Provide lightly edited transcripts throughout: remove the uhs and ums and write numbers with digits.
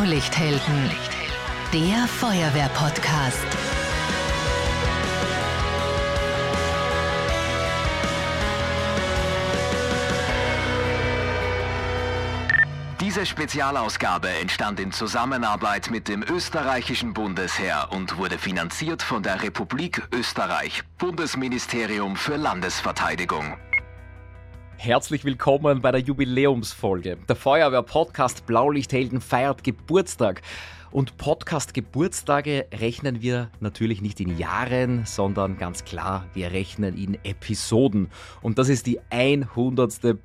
Blaulichthelden, der Feuerwehr-Podcast. Diese Spezialausgabe entstand in Zusammenarbeit mit dem österreichischen Bundesheer und wurde finanziert von der Republik Österreich, Bundesministerium für Landesverteidigung. Herzlich willkommen bei der Jubiläumsfolge. Der Feuerwehr-Podcast Blaulichthelden feiert Geburtstag. Und Podcast-Geburtstage rechnen wir natürlich nicht in Jahren, sondern ganz klar, wir rechnen in Episoden. Und das ist die 100.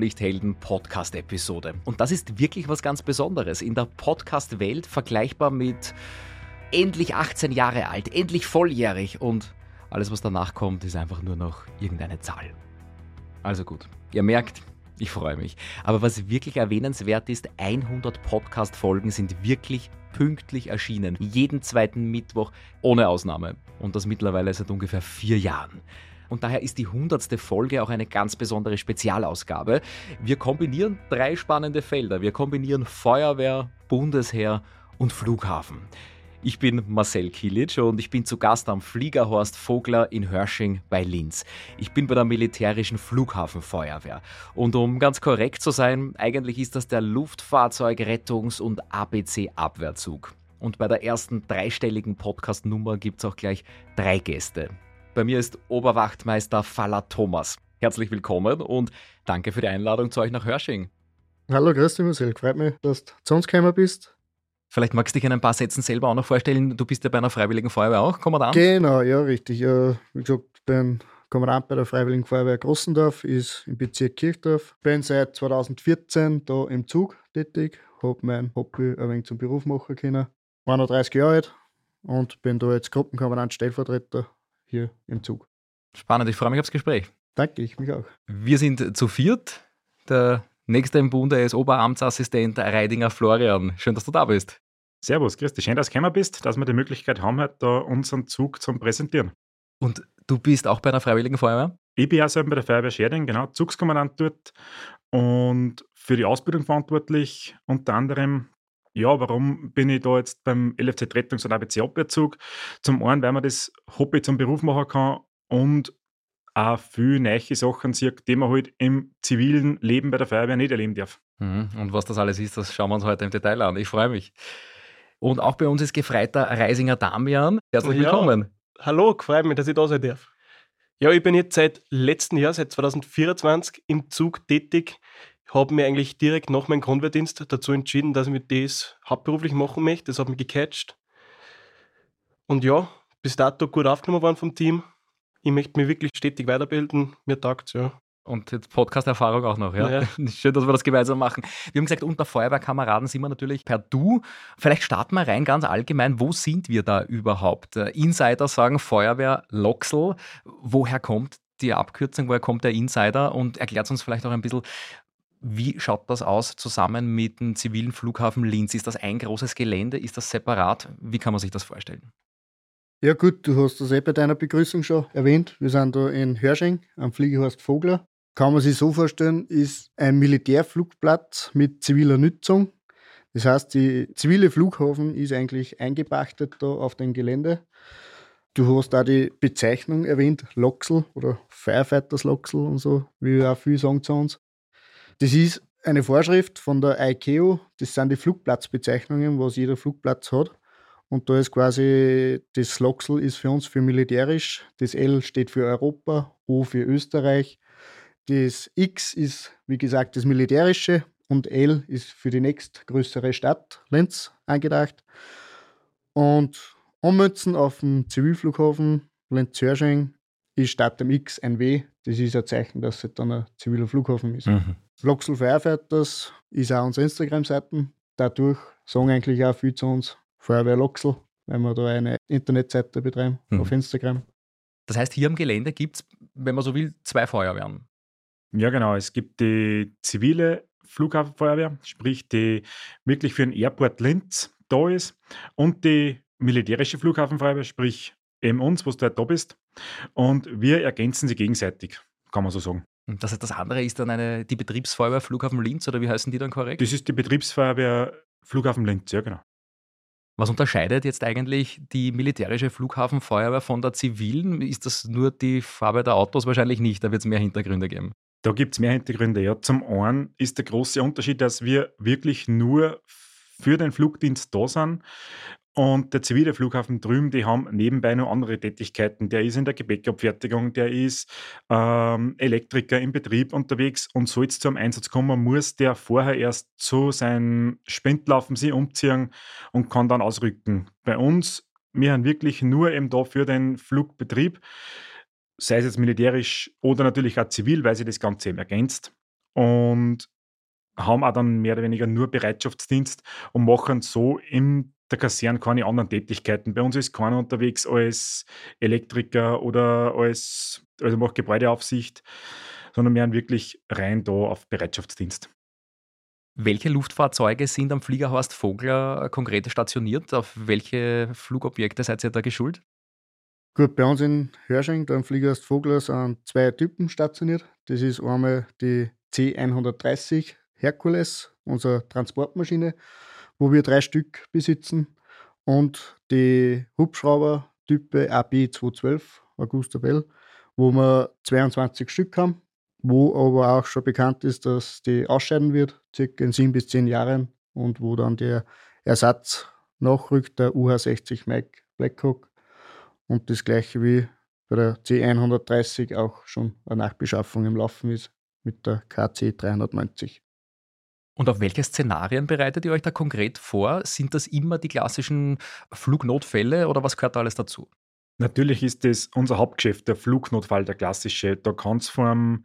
Blaulichthelden-Podcast-Episode. Und das ist wirklich was ganz Besonderes. In der Podcast-Welt vergleichbar mit endlich 18 Jahre alt, endlich volljährig. Und alles, was danach kommt, ist einfach nur noch irgendeine Zahl. Also gut, ihr merkt, ich freue mich. Aber was wirklich erwähnenswert ist, 100 Podcast-Folgen sind wirklich pünktlich erschienen. Jeden zweiten Mittwoch, ohne Ausnahme. Und das mittlerweile seit ungefähr 4 Jahren. Und daher ist die 100. Folge auch eine ganz besondere Spezialausgabe. Wir kombinieren 3 spannende Felder. Wir kombinieren Feuerwehr, Bundesheer und Flughafen. Ich bin Marcel Kilic und ich bin zu Gast am Fliegerhorst Vogler in Hörsching bei Linz. Ich bin bei der militärischen Flughafenfeuerwehr. Und um ganz korrekt zu sein, eigentlich ist das der Luftfahrzeugrettungs- und ABC-Abwehrzug. Und bei der ersten 3-stelligen Podcast-Nummer gibt es auch gleich 3 Gäste. Bei mir ist Oberwachtmeister Faller Thomas. Herzlich willkommen und danke für die Einladung zu euch nach Hörsching. Hallo, grüß dich Marcel, freut mich, dass du zu uns gekommen bist. Vielleicht magst du dich in ein paar Sätzen selber auch noch vorstellen. Du bist ja bei einer Freiwilligen Feuerwehr auch, Kommandant? Genau, ja, richtig. Wie gesagt, ich bin Kommandant bei der Freiwilligen Feuerwehr Grossendorf, ist im Bezirk Kirchdorf. Bin seit 2014 da im Zug tätig, habe mein Hobby ein wenig zum Beruf machen können. War noch 30 Jahre alt und bin da jetzt Gruppenkommandant, Stellvertreter hier im Zug. Spannend, ich freue mich aufs Gespräch. Danke, ich mich auch. Wir sind zu viert. Der nächste im Bunde ist Oberamtsassistent Reidinger Florian. Schön, dass du da bist. Servus, grüß dich. Schön, dass du gekommen bist, dass wir die Möglichkeit haben, heute da unseren Zug zum Präsentieren. Und du bist auch bei einer Freiwilligen Feuerwehr? Ich bin auch selber bei der Feuerwehr Scherding, genau, Zugskommandant dort und für die Ausbildung verantwortlich. Unter anderem, ja, warum bin ich da jetzt beim LFZ Rettungs- und ABC-Abwehrzug? Zum einen, weil man das Hobby zum Beruf machen kann und auch viele neue Sachen sieht, die man halt im zivilen Leben bei der Feuerwehr nicht erleben darf. Und was das alles ist, das schauen wir uns heute im Detail an. Ich freue mich. Und auch bei uns ist gefreiter Reisinger Damian. Herzlich willkommen. Hallo, freut mich, dass ich da sein darf. Ja, ich bin jetzt seit letztem Jahr, seit 2024, im Zug tätig. Ich habe mir eigentlich direkt nach meinem Grundwehrdienst dazu entschieden, dass ich mir das hauptberuflich machen möchte. Das hat mich gecatcht. Und ja, bis dato gut aufgenommen worden vom Team. Ich möchte mich wirklich stetig weiterbilden. Mir taugt es, ja. Und jetzt Podcast-Erfahrung auch noch, ja? Ja. Schön, dass wir das gemeinsam machen. Wir haben gesagt, unter Feuerwehrkameraden sind wir natürlich per Du. Vielleicht starten wir rein ganz allgemein. Wo sind wir da überhaupt? Insider sagen Feuerwehr Loxl. Woher kommt die Abkürzung? Woher kommt der Insider? Und erklärt uns vielleicht auch ein bisschen, wie schaut das aus zusammen mit dem zivilen Flughafen Linz? Ist das ein großes Gelände? Ist das separat? Wie kann man sich das vorstellen? Ja gut, du hast das bei deiner Begrüßung schon erwähnt. Wir sind da in Hörsching am Fliegerhorst Vogler. Kann man sich so vorstellen, ist ein Militärflugplatz mit ziviler Nutzung. Das heißt, die zivile Flughafen ist eigentlich eingepachtet da auf dem Gelände. Du hast auch die Bezeichnung erwähnt, Loxl oder Firefighters Loxl und so, wie auch viele sagen zu uns. Das ist eine Vorschrift von der ICAO, das sind die Flugplatzbezeichnungen, was jeder Flugplatz hat. Und da ist quasi, das Loxl ist für uns für militärisch, das L steht für Europa, O für Österreich. Das X ist, wie gesagt, das Militärische und L ist für die nächstgrößere Stadt, Linz, angedacht. Und ummünzen auf dem Zivilflughafen Linz-Hörsching ist statt dem X ein W. Das ist ein Zeichen, dass es dann ein ziviler Flughafen ist. Loxl Firefighters ist auch unsere Instagram-Seiten. Dadurch sagen eigentlich auch viele zu uns Feuerwehr Loxl, weil wir da eine Internetseite betreiben auf Instagram. Das heißt, hier am Gelände gibt es, wenn man so will, 2 Feuerwehren. Ja, genau. Es gibt die zivile Flughafenfeuerwehr, sprich die wirklich für den Airport Linz da ist, und die militärische Flughafenfeuerwehr, sprich eben uns, was du halt da bist. Und wir ergänzen sie gegenseitig, kann man so sagen. Und das andere ist dann die Betriebsfeuerwehr Flughafen Linz, oder wie heißen die dann korrekt? Das ist die Betriebsfeuerwehr Flughafen Linz, ja genau. Was unterscheidet jetzt eigentlich die militärische Flughafenfeuerwehr von der zivilen? Ist das nur die Farbe der Autos? Wahrscheinlich nicht, da wird es mehr Hintergründe geben. Da gibt es mehr Hintergründe. Ja. Zum einen ist der große Unterschied, dass wir wirklich nur für den Flugdienst da sind. Und der zivile Flughafen drüben, die haben nebenbei noch andere Tätigkeiten. Der ist in der Gepäckabfertigung, der ist Elektriker im Betrieb unterwegs und soll es zum Einsatz kommen, muss der vorher erst zu seinen Sprintlaufen sich umziehen und kann dann ausrücken. Bei uns, wir haben wirklich nur eben da für den Flugbetrieb, sei es jetzt militärisch oder natürlich auch zivil, weil sich das Ganze eben ergänzt. Und haben auch dann mehr oder weniger nur Bereitschaftsdienst und machen so in der Kaserne keine anderen Tätigkeiten. Bei uns ist keiner unterwegs als Elektriker oder also macht Gebäudeaufsicht, sondern wir haben wirklich rein da auf Bereitschaftsdienst. Welche Luftfahrzeuge sind am Flieger Horst Vogler konkret stationiert? Auf welche Flugobjekte seid ihr da geschult? Gut, bei uns in Hörsching, da im Flieger Horst Vogler, sind 2 Typen stationiert. Das ist einmal die C130 Herkules, unsere Transportmaschine, wo wir 3 Stück besitzen, und die Hubschrauber-Type AB212 Augusta Bell, wo wir 22 Stück haben, wo aber auch schon bekannt ist, dass die ausscheiden wird, circa in 7 bis 10 Jahren, und wo dann der Ersatz nachrückt, der UH-60 Mike Blackhawk, und das gleiche wie bei der C130 auch schon eine Nachbeschaffung im Laufen ist mit der KC390. Und auf welche Szenarien bereitet ihr euch da konkret vor? Sind das immer die klassischen Flugnotfälle oder was gehört da alles dazu? Natürlich ist das unser Hauptgeschäft, der Flugnotfall, der klassische. Da kann es vom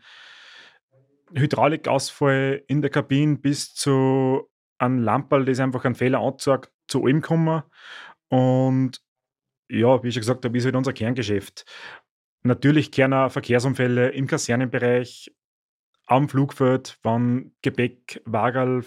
Hydraulikausfall in der Kabine bis zu einem Lamperl, das einfach einen Fehler anzeigt, zu allem kommen. Und ja, wie ich schon gesagt habe, ist halt unser Kerngeschäft. Natürlich kehren auch Verkehrsunfälle im Kasernenbereich, am Flugfeld, wenn Gepäckwagerl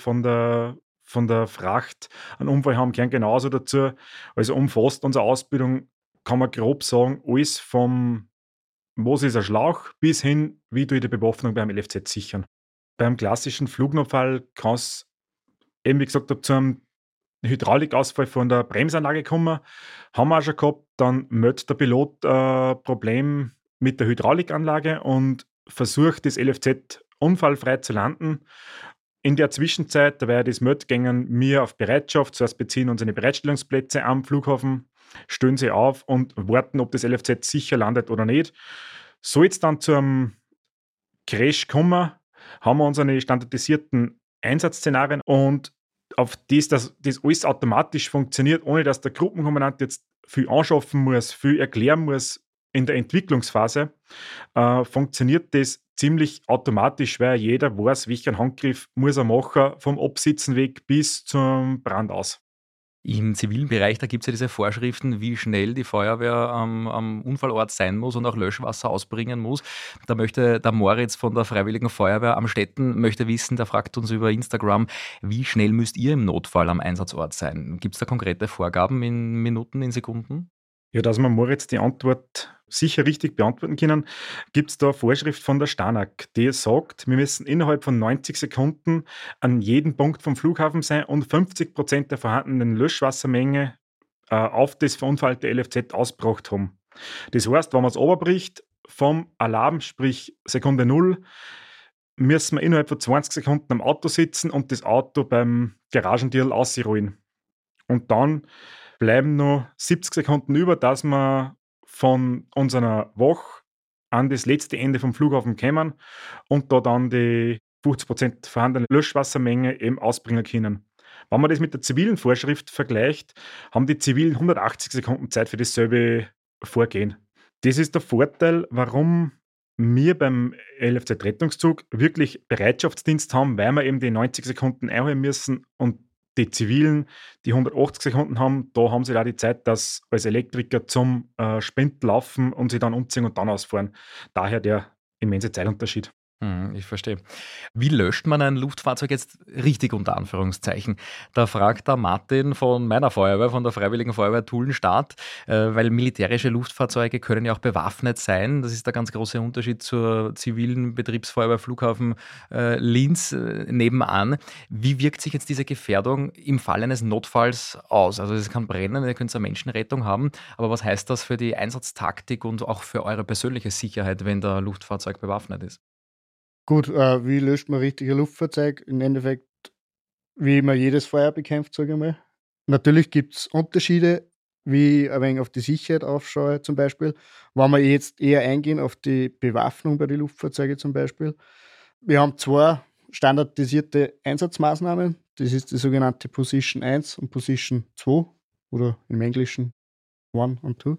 von der Fracht einen Unfall haben, kehren genauso dazu. Also umfasst unsere Ausbildung, kann man grob sagen, alles vom was ist ein Schlauch bis hin, wie tue ich die Bewaffnung beim LFZ sichern. Beim klassischen Flugnotfall kann es, eben wie gesagt habe, zu einem Hydraulikausfall von der Bremsanlage kommen. Haben wir auch schon gehabt, dann meldet der Pilot ein Problem mit der Hydraulikanlage und versucht, das LFZ unfallfrei zu landen. In der Zwischenzeit, da wäre das meldet, gehen wir auf Bereitschaft, zuerst beziehen unsere Bereitstellungsplätze am Flughafen, stellen sie auf und warten, ob das LFZ sicher landet oder nicht. Soll es dann zu einem Crash kommen, haben wir unsere standardisierten Einsatzszenarien und auf dass das alles automatisch funktioniert, ohne dass der Gruppenkommandant jetzt viel anschaffen muss, viel erklären muss in der Entwicklungsphase, funktioniert das ziemlich automatisch, weil jeder weiß, welchen Handgriff muss er machen, vom Absitzen weg bis zum Brand aus. Im zivilen Bereich, da gibt es ja diese Vorschriften, wie schnell die Feuerwehr am Unfallort sein muss und auch Löschwasser ausbringen muss. Da möchte der Moritz von der Freiwilligen Feuerwehr am Stetten möchte wissen, der fragt uns über Instagram, wie schnell müsst ihr im Notfall am Einsatzort sein? Gibt es da konkrete Vorgaben in Minuten, in Sekunden? Ja, dass wir Moritz die Antwort sicher richtig beantworten können, gibt es da eine Vorschrift von der Stanak, die sagt, wir müssen innerhalb von 90 Sekunden an jedem Punkt vom Flughafen sein und 50% der vorhandenen Löschwassermenge auf das verunfallte LFZ ausgebracht haben. Das heißt, wenn man es runterbricht, vom Alarm, sprich Sekunde 0, müssen wir innerhalb von 20 Sekunden am Auto sitzen und das Auto beim Garagendeal ausrollen. Und dann bleiben noch 70 Sekunden über, dass wir von unserer Wache an das letzte Ende vom Flughafen kommen und da dann die 50% vorhandene Löschwassermenge eben ausbringen können. Wenn man das mit der zivilen Vorschrift vergleicht, haben die Zivilen 180 Sekunden Zeit für dasselbe Vorgehen. Das ist der Vorteil, warum wir beim LFZ-Rettungszug wirklich Bereitschaftsdienst haben, weil wir eben die 90 Sekunden einhalten müssen und die Zivilen, die 180 Sekunden haben, da haben sie da die Zeit, dass als Elektriker zum Sprint laufen und sie dann umziehen und dann ausfahren. Daher der immense Zeitunterschied. Ich verstehe. Wie löscht man ein Luftfahrzeug jetzt richtig unter Anführungszeichen? Da fragt der Martin von meiner Feuerwehr, von der Freiwilligen Feuerwehr Tulenstadt, weil militärische Luftfahrzeuge können ja auch bewaffnet sein. Das ist der ganz große Unterschied zur zivilen Betriebsfeuerwehr Flughafen Linz nebenan. Wie wirkt sich jetzt diese Gefährdung im Fall eines Notfalls aus? Also es kann brennen, ihr könnt eine Menschenrettung haben, aber was heißt das für die Einsatztaktik und auch für eure persönliche Sicherheit, wenn der Luftfahrzeug bewaffnet ist? Gut, wie löscht man richtig ein Luftfahrzeug? Im Endeffekt, wie man jedes Feuer bekämpft, sage ich mal. Natürlich gibt es Unterschiede, wie ich ein wenig auf die Sicherheit aufschaue zum Beispiel. Wenn wir jetzt eher eingehen auf die Bewaffnung bei den Luftfahrzeugen zum Beispiel. Wir haben zwei standardisierte Einsatzmaßnahmen. Das ist die sogenannte Position 1 und Position 2 oder im Englischen 1 und 2.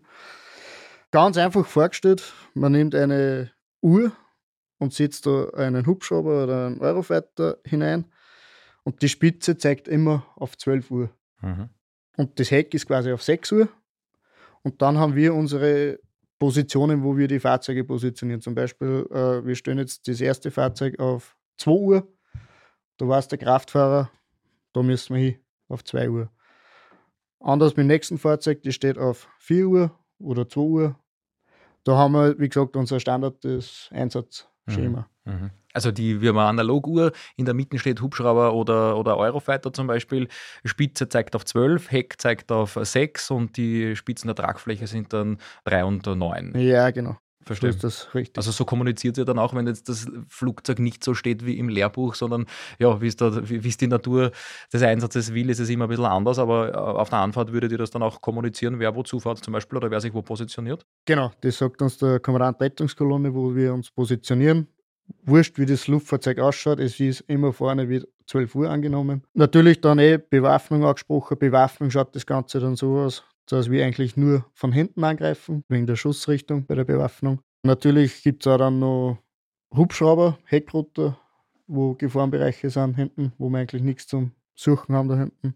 Ganz einfach vorgestellt, man nimmt eine Uhr und setzt da einen Hubschrauber oder einen Eurofighter hinein und die Spitze zeigt immer auf 12 Uhr. Mhm. Und das Heck ist quasi auf 6 Uhr. Und dann haben wir unsere Positionen, wo wir die Fahrzeuge positionieren. Zum Beispiel, wir stellen jetzt das erste Fahrzeug auf 2 Uhr. Da weiß der Kraftfahrer, da müssen wir hin, auf 2 Uhr. Anders mit dem nächsten Fahrzeug, das steht auf 4 Uhr oder 2 Uhr. Da haben wir, wie gesagt, unser Standard, das Einsatzschema. Also wir haben eine Analoguhr, in der Mitte steht Hubschrauber oder Eurofighter zum Beispiel. Spitze zeigt auf 12, Heck zeigt auf 6 und die Spitzen der Tragfläche sind dann 3 und 9. Ja, genau. Verstehe. So ist das richtig. Also so kommuniziert ihr dann auch, wenn jetzt das Flugzeug nicht so steht wie im Lehrbuch, sondern ja, wie es die Natur des Einsatzes will, ist es immer ein bisschen anders, aber auf der Anfahrt würdet ihr das dann auch kommunizieren, wer wo zufährt zum Beispiel oder wer sich wo positioniert? Genau, das sagt uns der Kommandant Rettungskolonne, wo wir uns positionieren. Wurscht, wie das Luftfahrzeug ausschaut, es ist immer vorne wie 12 Uhr angenommen. Natürlich dann Bewaffnung angesprochen. Bewaffnung schaut das Ganze dann so aus, dass wir eigentlich nur von hinten angreifen, wegen der Schussrichtung bei der Bewaffnung. Natürlich gibt es auch dann noch Hubschrauber, Heckrotor, wo Gefahrenbereiche sind hinten, wo wir eigentlich nichts zum Suchen haben da hinten.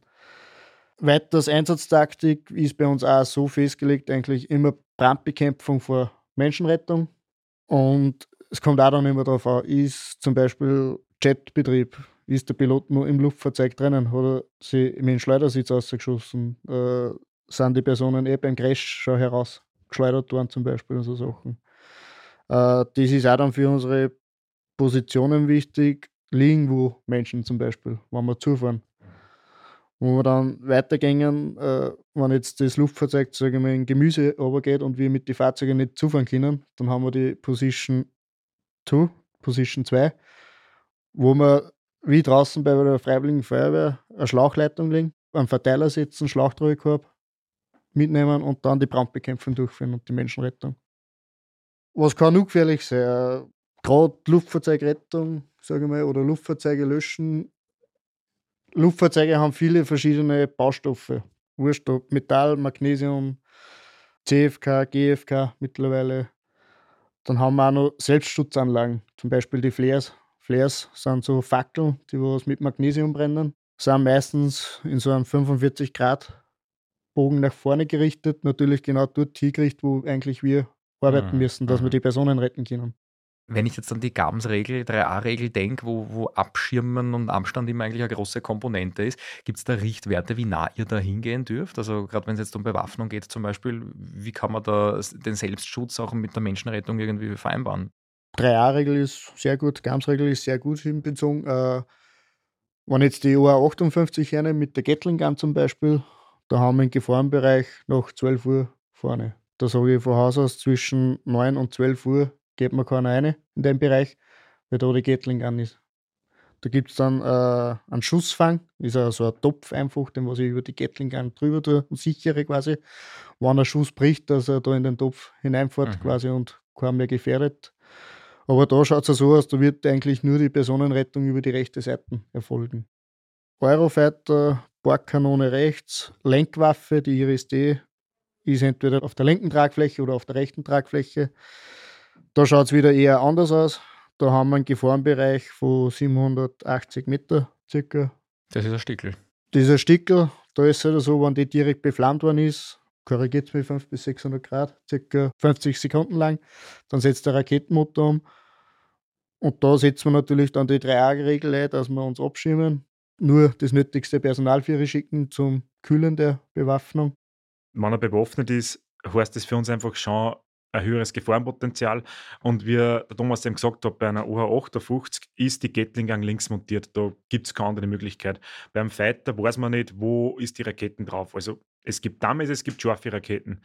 Weiters Einsatztaktik ist bei uns auch so festgelegt, eigentlich immer Brandbekämpfung vor Menschenrettung. Und es kommt auch dann immer darauf an, ist zum Beispiel Jetbetrieb, ist der Pilot nur im Luftfahrzeug drinnen, hat er sie mit dem Schleudersitz rausgeschossen, sind die Personen beim Crash schon herausgeschleudert worden zum Beispiel und so Sachen. Das ist auch dann für unsere Positionen wichtig, liegen wo Menschen zum Beispiel, wenn wir zufahren. Wo wir dann weitergehen, wenn jetzt das Luftfahrzeug, sage ich mal, in Gemüse runtergeht und wir mit den Fahrzeugen nicht zufahren können, dann haben wir die Position 2, Position 2, wo wir wie draußen bei der Freiwilligen Feuerwehr eine Schlauchleitung legen, einen Verteiler setzen, Schlauchtreukorb mitnehmen und dann die Brandbekämpfung durchführen und die Menschenrettung. Was kann noch gefährlich sein? Gerade Luftfahrzeugrettung, sage ich mal, oder Luftfahrzeuge löschen. Luftfahrzeuge haben viele verschiedene Baustoffe. Wurscht, ob Metall, Magnesium, CFK, GFK mittlerweile. Dann haben wir auch noch Selbstschutzanlagen, zum Beispiel die Flares. Flares sind so Fackeln, die was mit Magnesium brennen. Sind meistens in so einem 45-Grad-Bogen nach vorne gerichtet. Natürlich genau dort hingerichtet, wo eigentlich wir arbeiten müssen, dass wir die Personen retten können. Wenn ich jetzt an die Gabens-Regel, 3a-Regel denke, wo Abschirmen und Abstand immer eigentlich eine große Komponente ist, gibt es da Richtwerte, wie nah ihr da hingehen dürft? Also gerade wenn es jetzt um Bewaffnung geht zum Beispiel, wie kann man da den Selbstschutz auch mit der Menschenrettung irgendwie vereinbaren? 3a-Regel ist sehr gut, Gabens-Regel ist sehr gut hinbezogen. Wenn jetzt die OA58 hernehmen mit der Gatling Gun zum Beispiel, da haben wir einen Gefahrenbereich nach 12 Uhr vorne. Da sage ich von Haus aus, zwischen 9 und 12 Uhr geht mir keiner rein in den Bereich, weil da die Gatling Gun ist. Da gibt es dann einen Schussfang, ist so ein Topf einfach, den was ich über die Gatling Gun drüber tue und sichere quasi. Wenn ein Schuss bricht, dass er da in den Topf hineinfährt quasi und keinen mehr gefährdet. Aber da schaut es so aus, da wird eigentlich nur die Personenrettung über die rechte Seite erfolgen. Eurofighter, Bordkanone rechts, Lenkwaffe, die Iris-D, ist entweder auf der linken Tragfläche oder auf der rechten Tragfläche. Da schaut es wieder eher anders aus. Da haben wir einen Gefahrenbereich von 780 Meter circa. Das ist ein Stickel. Dieser Stickel, da ist es halt so, wenn die direkt beflammt worden ist, korrigiert es mit 500 bis 600 Grad, circa 50 Sekunden lang, dann setzt der Raketenmotor um Und da setzen wir natürlich dann die 3-A-Regel ein, dass wir uns abschirmen, nur das nötigste Personal für schicken zum Kühlen der Bewaffnung. Wenn er bewaffnet ist, heißt das für uns einfach schon ein höheres Gefahrenpotenzial. Und wie der Thomas eben gesagt hat, bei einer OH-58 ist die Gatling-Gang links montiert. Da gibt es keine andere Möglichkeit. Beim Fighter weiß man nicht, wo ist die Raketen drauf. Also es gibt Dummies, es gibt scharfe Raketen.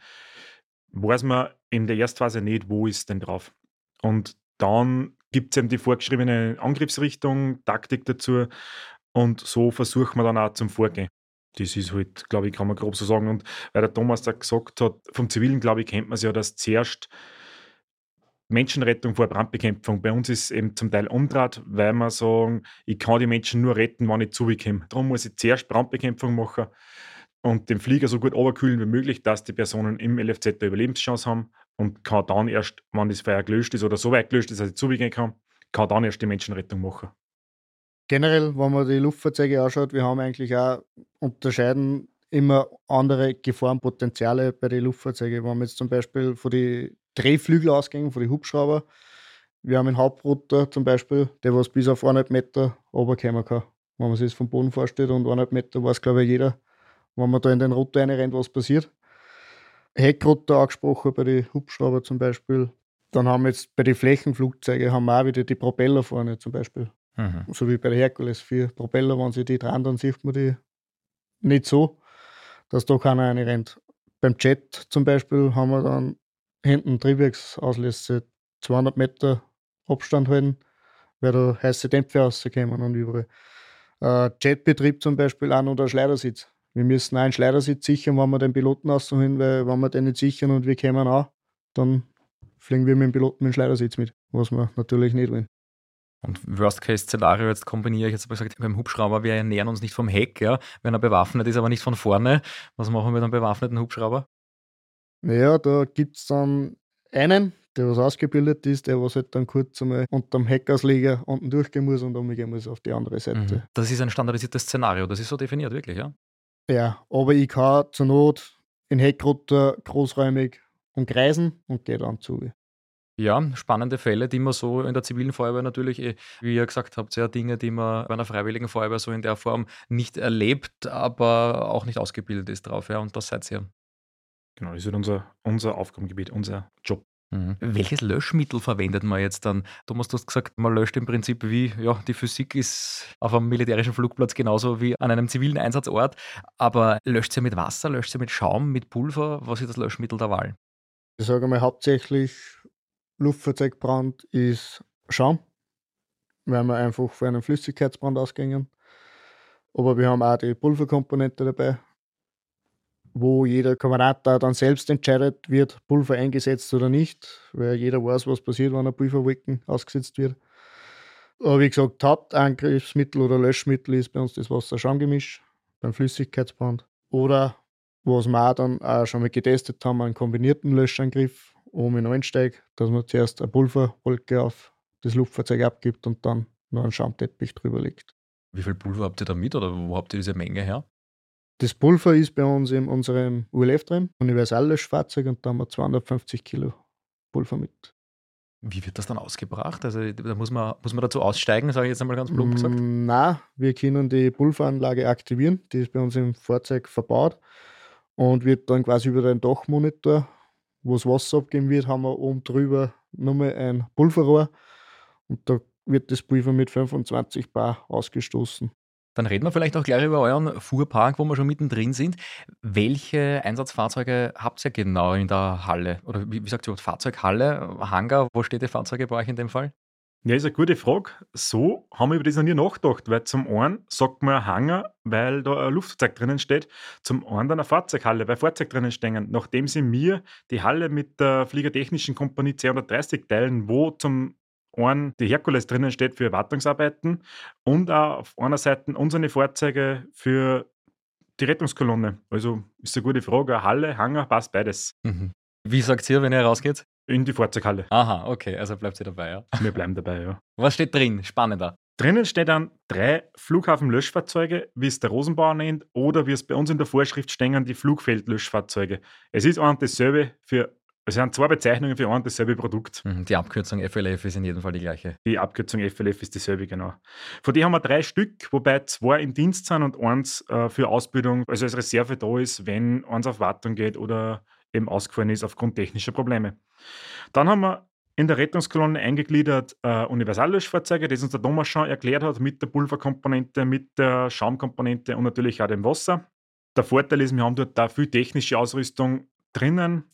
Weiß man in der Erstphase nicht, wo ist denn drauf. Und dann gibt es eben die vorgeschriebene Angriffsrichtung, Taktik dazu. Und so versuchen wir dann auch zum Vorgehen. Das ist halt, glaube ich, kann man grob so sagen. Und weil der Thomas da gesagt hat, vom Zivilen, glaube ich, kennt man es ja, dass zuerst Menschenrettung vor Brandbekämpfung. Bei uns ist es eben zum Teil umgedreht, weil wir sagen, ich kann die Menschen nur retten, wenn ich zubekomme. Darum muss ich zuerst Brandbekämpfung machen und den Flieger so gut runterkühlen wie möglich, dass die Personen im LFZ eine Überlebenschance haben und kann dann erst, wenn das Feuer gelöscht ist oder so weit gelöscht ist, dass ich zubegehen kann dann erst die Menschenrettung machen. Generell, wenn man die Luftfahrzeuge anschaut, wir haben eigentlich auch unterscheiden immer andere Gefahrenpotenziale bei den Luftfahrzeugen. Wenn wir jetzt zum Beispiel von den Drehflügeln ausgehen, von den Hubschrauber, wir haben einen Hauptrotor zum Beispiel, der was bis auf 1,5 Meter runterkommen kann. Wenn man sich das vom Boden vorstellt und 1,5 Meter weiß, glaube ich, jeder, wenn man da in den Rotor reinrennt, was passiert. Heckrotor angesprochen bei den Hubschrauber zum Beispiel. Dann haben wir jetzt bei den Flächenflugzeugen haben wir auch wieder die Propeller vorne zum Beispiel. So wie bei der Herkules 4 Propeller, wenn sie die dran, dann sieht man die nicht so, dass da keiner reinrennt. Beim Jet zum Beispiel haben wir dann hinten Triebwerksauslässe 200 Meter Abstand halten, weil da heiße Dämpfe rauskommen und überall. Jetbetrieb zum Beispiel auch noch der Schleudersitz. Wir müssen auch einen Schleudersitz sichern, wenn wir den Piloten rausholen, weil wenn wir den nicht sichern und wir kommen auch, dann fliegen wir mit dem Piloten mit dem Schleudersitz mit, was wir natürlich nicht wollen. Und Worst-Case-Szenario, jetzt kombiniere ich jetzt aber gesagt, beim Hubschrauber, wir nähern uns nicht vom Heck, ja, wenn er bewaffnet ist, aber nicht von vorne. Was machen wir mit einem bewaffneten Hubschrauber? Naja, da gibt es dann einen, der was ausgebildet ist, der was halt dann kurz einmal unterm Heckausleger unten durchgehen muss und umgehen muss auf die andere Seite. Das ist ein standardisiertes Szenario, das ist so definiert, wirklich, ja? Ja, aber ich kann zur Not in Heckrotor großräumig umkreisen und gehe dann zu. Ja, spannende Fälle, die man so in der zivilen Feuerwehr natürlich, wie ihr gesagt habt, ja, Dinge, die man bei einer freiwilligen Feuerwehr so in der Form nicht erlebt, aber auch nicht ausgebildet ist drauf, ja, und das seid ihr. Genau, das ist halt unser Aufgabengebiet, unser Job. Welches Löschmittel verwendet man jetzt dann? Thomas, du hast gesagt, man löscht im Prinzip wie, ja, die Physik ist auf einem militärischen Flugplatz genauso wie an einem zivilen Einsatzort, aber löscht sie mit Wasser, löscht sie mit Schaum, mit Pulver? Was ist das Löschmittel der Wahl? Ich sage mal, hauptsächlich Luftfahrzeugbrand ist Schaum, weil wir einfach von einem Flüssigkeitsbrand ausgehen. Aber wir haben auch die Pulverkomponente dabei, wo jeder Kommandant dann selbst entscheidet, wird Pulver eingesetzt oder nicht, weil jeder weiß, was passiert, wenn ein Pulverwolken ausgesetzt wird. Aber wie gesagt, Hauptangriffsmittel oder Löschmittel ist bei uns das Wasser-Schaum-Gemisch beim Flüssigkeitsbrand. Oder, was wir auch dann auch schon mal getestet haben, einen kombinierten Löschangriff oben in Einsteig, dass man zuerst eine Pulverwolke auf das Luftfahrzeug abgibt und dann noch einen Schaumteppich drüber legt. Wie viel Pulver habt ihr da mit oder wo habt ihr diese Menge her? Das Pulver ist bei uns in unserem ULF drin, Universallöschfahrzeug, und da haben wir 250 Kilo Pulver mit. Wie wird das dann ausgebracht? Also da muss man dazu aussteigen, sage ich jetzt einmal ganz plump gesagt. Nein, wir können die Pulveranlage aktivieren, die ist bei uns im Fahrzeug verbaut und wird dann quasi über den Dachmonitor, wo das Wasser abgeben wird, haben wir oben drüber nochmal ein Pulverrohr und da wird das Pulver mit 25 Bar ausgestoßen. Dann reden wir vielleicht auch gleich über euren Fuhrpark, wo wir schon mittendrin sind. Welche Einsatzfahrzeuge habt ihr genau in der Halle? Oder wie sagt ihr, Fahrzeughalle, Hangar? Wo steht die Fahrzeuge bei euch in dem Fall? Ja, ist eine gute Frage. So haben wir über das noch nie nachgedacht, weil zum einen sagt man Hangar, weil da ein Luftfahrzeug drinnen steht, zum anderen eine Fahrzeughalle, weil Fahrzeuge drinnen stehen. Nachdem sie mir die Halle mit der Fliegertechnischen Kompanie 230 teilen, wo zum einen die Herkules drinnen steht für Wartungsarbeiten und auch auf einer Seite unsere Fahrzeuge für die Rettungskolonne. Also ist eine gute Frage. Eine Halle, Hangar, passt beides. Wie sagt ihr, wenn ihr rausgeht? In die Fahrzeughalle. Aha, okay, also bleibt ihr dabei, ja. Wir bleiben dabei, ja. Was steht drin? Spannender. Drinnen steht dann 3 Flughafenlöschfahrzeuge, wie es der Rosenbauer nennt, oder wie es bei uns in der Vorschrift stehen, die Flugfeldlöschfahrzeuge. Es ist auch dasselbe für Es sind zwei Bezeichnungen für ein und dasselbe Produkt. Die Abkürzung FLF ist in jedem Fall die gleiche. Die Abkürzung FLF ist dieselbe, genau. Von denen haben wir 3 Stück, wobei 2 in Dienst sind und eins für Ausbildung, also als Reserve da ist, wenn eins auf Wartung geht oder eben ausgefallen ist aufgrund technischer Probleme. Dann haben wir in der Rettungskolonne eingegliedert Universallöschfahrzeuge, das uns der Thomas schon erklärt hat, mit der Pulverkomponente, mit der Schaumkomponente und natürlich auch dem Wasser. Der Vorteil ist, wir haben dort da viel technische Ausrüstung drinnen,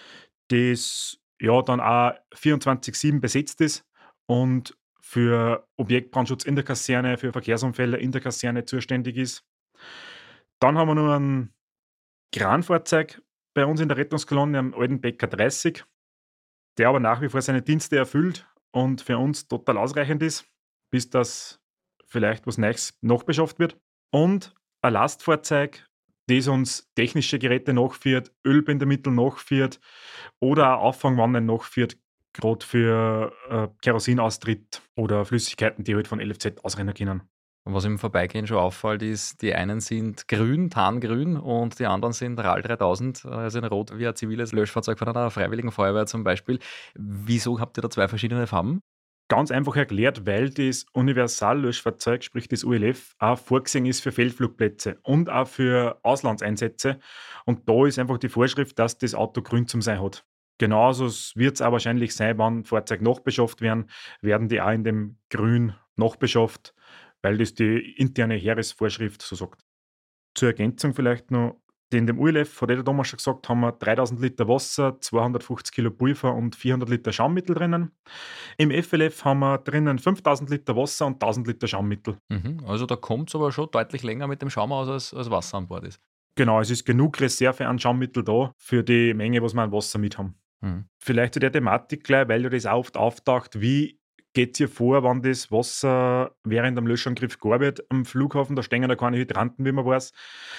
das ja dann auch 24/7 besetzt ist und für Objektbrandschutz in der Kaserne, für Verkehrsunfälle in der Kaserne zuständig ist. Dann haben wir noch ein Kranfahrzeug bei uns in der Rettungskolonne, am alten Bäcker 30, der aber nach wie vor seine Dienste erfüllt und für uns total ausreichend ist, bis das vielleicht was Neues nachbeschafft wird. Und ein Lastfahrzeug, das uns technische Geräte nachführt, Ölbindemittel nachführt oder auch Auffangwannen nachführt, gerade für Kerosinaustritt oder Flüssigkeiten, die halt von LFZ ausrennen können. Und was im Vorbeigehen schon auffällt, ist, die einen sind grün, tarngrün und die anderen sind RAL 3000, also in Rot wie ein ziviles Löschfahrzeug von einer freiwilligen Feuerwehr zum Beispiel. Wieso habt ihr da 2 verschiedene Farben? Ganz einfach erklärt, weil das Universallöschfahrzeug, sprich das ULF, auch vorgesehen ist für Feldflugplätze und auch für Auslandseinsätze. Und da ist einfach die Vorschrift, dass das Auto grün zum Sein hat. Genauso wird es auch wahrscheinlich sein, wenn Fahrzeuge nachbeschafft werden die auch in dem Grün nachbeschafft, weil das die interne Heeresvorschrift so sagt. Zur Ergänzung vielleicht noch, in dem ULF, hat der Thomas schon gesagt, haben wir 3000 Liter Wasser, 250 Kilo Pulver und 400 Liter Schaummittel drinnen. Im FLF haben wir drinnen 5000 Liter Wasser und 1000 Liter Schaummittel. Also da kommt es aber schon deutlich länger mit dem Schaum aus, als Wasser an Bord ist. Genau, es ist genug Reserve an Schaummittel da für die Menge, was wir an Wasser mit haben. Vielleicht zu der Thematik gleich, weil ja das auch oft auftaucht, wie geht es hier vor, wenn das Wasser während dem Löschangriff gar wird am Flughafen? Da stehen ja keine Hydranten, wie man weiß.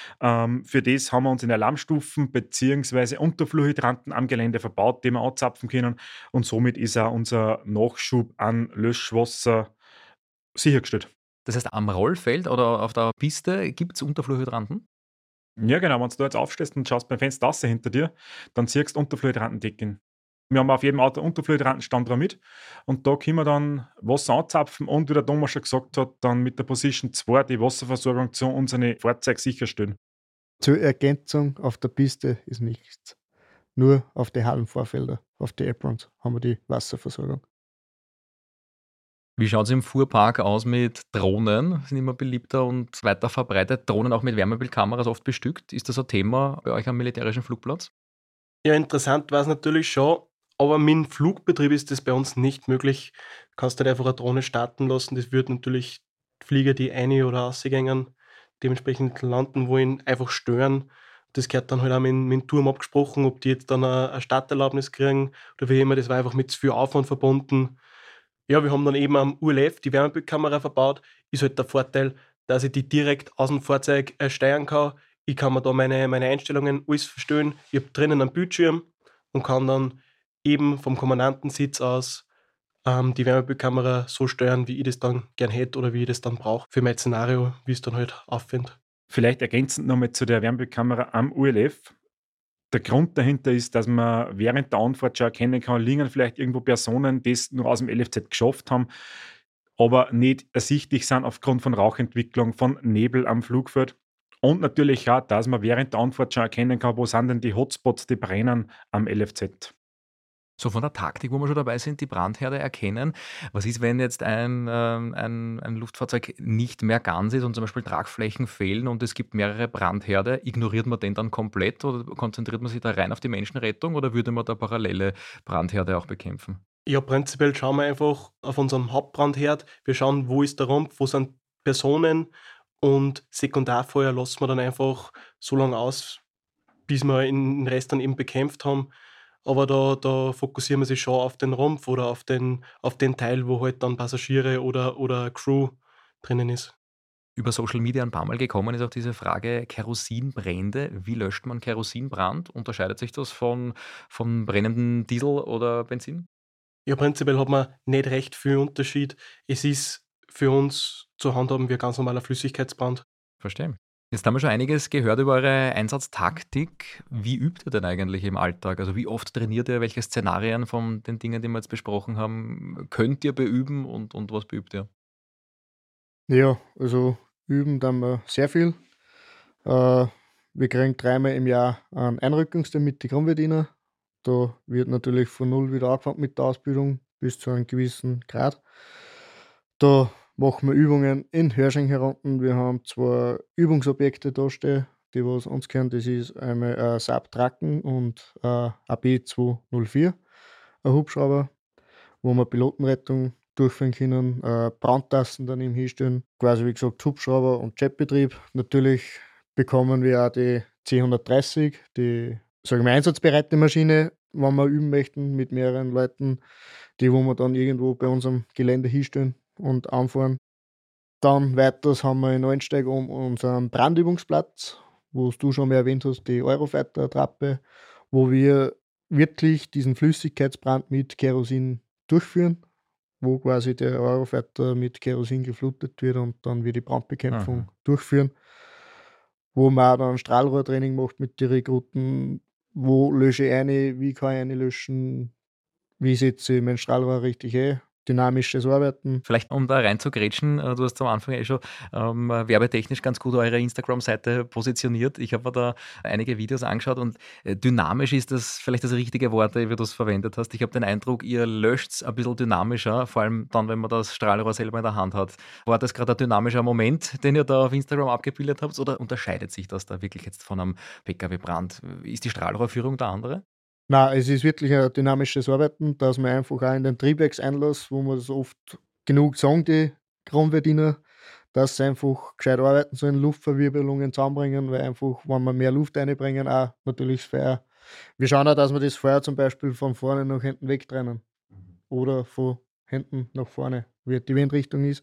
Für das haben wir uns in Alarmstufen bzw. Unterflurhydranten am Gelände verbaut, die wir anzapfen können. Und somit ist auch unser Nachschub an Löschwasser sichergestellt. Das heißt, am Rollfeld oder auf der Piste gibt es Unterflurhydranten? Ja, genau. Wenn du da jetzt aufstehst und schaust beim Fenster raus hinter dir, dann siehst du Unterflurhydrantendecken. Wir haben auf jedem Auto Unterflurhydrantenstand dran mit und da können wir dann Wasser anzapfen und, wie der Thomas schon gesagt hat, dann mit der Position 2 die Wasserversorgung zu unseren Fahrzeugen sicherstellen. Zur Ergänzung, auf der Piste ist nichts. Nur auf die Hallenvorfelder, auf die Aprons haben wir die Wasserversorgung. Wie schaut es im Fuhrpark aus mit Drohnen? Sind immer beliebter und weiter verbreitet. Drohnen auch mit Wärmebildkameras oft bestückt. Ist das ein Thema bei euch am militärischen Flugplatz? Ja, interessant war es natürlich schon, aber mit dem Flugbetrieb ist das bei uns nicht möglich. Du kannst nicht einfach eine Drohne starten lassen. Das wird natürlich Flieger, die ein- oder ausgängen, dementsprechend landen wollen, einfach stören. Das gehört dann halt auch mit dem Turm abgesprochen, ob die jetzt dann eine Starterlaubnis kriegen oder wie immer. Das war einfach mit zu viel Aufwand verbunden. Ja, wir haben dann eben am ULF die Wärmebildkamera verbaut. Ist halt der Vorteil, dass ich die direkt aus dem Fahrzeug steuern kann. Ich kann mir da meine Einstellungen alles verstellen. Ich habe drinnen einen Bildschirm und kann dann eben vom Kommandantensitz aus die Wärmebildkamera so steuern, wie ich das dann gern hätte oder wie ich das dann brauche für mein Szenario, wie es dann halt auffindet. Vielleicht ergänzend nochmal zu der Wärmebildkamera am ULF. Der Grund dahinter ist, dass man während der Anfahrt schon erkennen kann, liegen vielleicht irgendwo Personen, die es nur aus dem LFZ geschafft haben, aber nicht ersichtlich sind aufgrund von Rauchentwicklung, von Nebel am Flugfeld. Und natürlich auch, dass man während der Anfahrt schon erkennen kann, wo sind denn die Hotspots, die brennen am LFZ. So von der Taktik, wo wir schon dabei sind, die Brandherde erkennen. Was ist, wenn jetzt ein Luftfahrzeug nicht mehr ganz ist und zum Beispiel Tragflächen fehlen und es gibt mehrere Brandherde? Ignoriert man den dann komplett oder konzentriert man sich da rein auf die Menschenrettung oder würde man da parallele Brandherde auch bekämpfen? Ja, prinzipiell schauen wir einfach auf unseren Hauptbrandherd. Wir schauen, wo ist der Rumpf, wo sind Personen und Sekundarfeuer lassen wir dann einfach so lange aus, bis wir den Rest dann eben bekämpft haben. Aber da fokussieren wir sich schon auf den Rumpf oder auf den Teil, wo halt dann Passagiere oder Crew drinnen ist. Über Social Media ein paar Mal gekommen ist auch diese Frage Kerosinbrände. Wie löscht man Kerosinbrand? Unterscheidet sich das von brennendem Diesel oder Benzin? Ja, prinzipiell hat man nicht recht viel Unterschied. Es ist für uns zu handhaben wie ein ganz normaler Flüssigkeitsbrand. Verstehe. Jetzt haben wir schon einiges gehört über eure Einsatztaktik. Wie übt ihr denn eigentlich im Alltag? Also wie oft trainiert ihr? Welche Szenarien von den Dingen, die wir jetzt besprochen haben, könnt ihr beüben und was beübt ihr? Ja, also üben dann wir sehr viel. Äh, Wir kriegen dreimal im Jahr einen Einrückungstermin mit den Grundverdiener. Da wird natürlich von null wieder angefangen mit der Ausbildung bis zu einem gewissen Grad. Da machen wir Übungen in Hörsching herunten. Wir haben 2 Übungsobjekte da stehen, die was uns kennen. Das ist einmal ein Saab Tracken und AB 204, ein Hubschrauber, wo wir Pilotenrettung durchführen können, Brandtassen daneben hinstellen. Quasi wie gesagt Hubschrauber und Jetbetrieb. Natürlich bekommen wir auch die C130, die sagen wir, einsatzbereite Maschine, wenn wir üben möchten mit mehreren Leuten, die wo wir dann irgendwo bei unserem Gelände hinstellen und anfahren. Dann weiters haben wir in Altensteig unseren Brandübungsplatz, wo du schon mal erwähnt hast, die Eurofighter-Attrappe, wo wir wirklich diesen Flüssigkeitsbrand mit Kerosin durchführen, wo quasi der Eurofighter mit Kerosin geflutet wird und dann wir die Brandbekämpfung durchführen. Wo man auch dann Strahlrohrtraining macht mit den Rekruten, wo lösche ich eine, wie kann ich eine löschen, wie setze ich mein Strahlrohr richtig ein, dynamisches Arbeiten. Vielleicht um da reinzugrätschen, du hast am Anfang schon werbetechnisch ganz gut eure Instagram-Seite positioniert. Ich habe mir da einige Videos angeschaut und dynamisch ist das vielleicht das richtige Wort, wie du es verwendet hast. Ich habe den Eindruck, ihr löscht es ein bisschen dynamischer, vor allem dann, wenn man das Strahlrohr selber in der Hand hat. War das gerade ein dynamischer Moment, den ihr da auf Instagram abgebildet habt, oder unterscheidet sich das da wirklich jetzt von einem PKW-Brand? Ist die Strahlrohrführung der andere? Nein, es ist wirklich ein dynamisches Arbeiten, dass man einfach auch in den Triebwerkseinlass, wo man das oft genug sagen, die Grundverdiener, dass sie einfach gescheit arbeiten sollen, Luftverwirbelungen zusammenbringen, weil einfach, wenn wir mehr Luft reinbringen, auch natürlich das Feuer. Wir schauen auch, dass wir das Feuer zum Beispiel von vorne nach hinten wegtrennen oder von hinten nach vorne, wie die Windrichtung ist.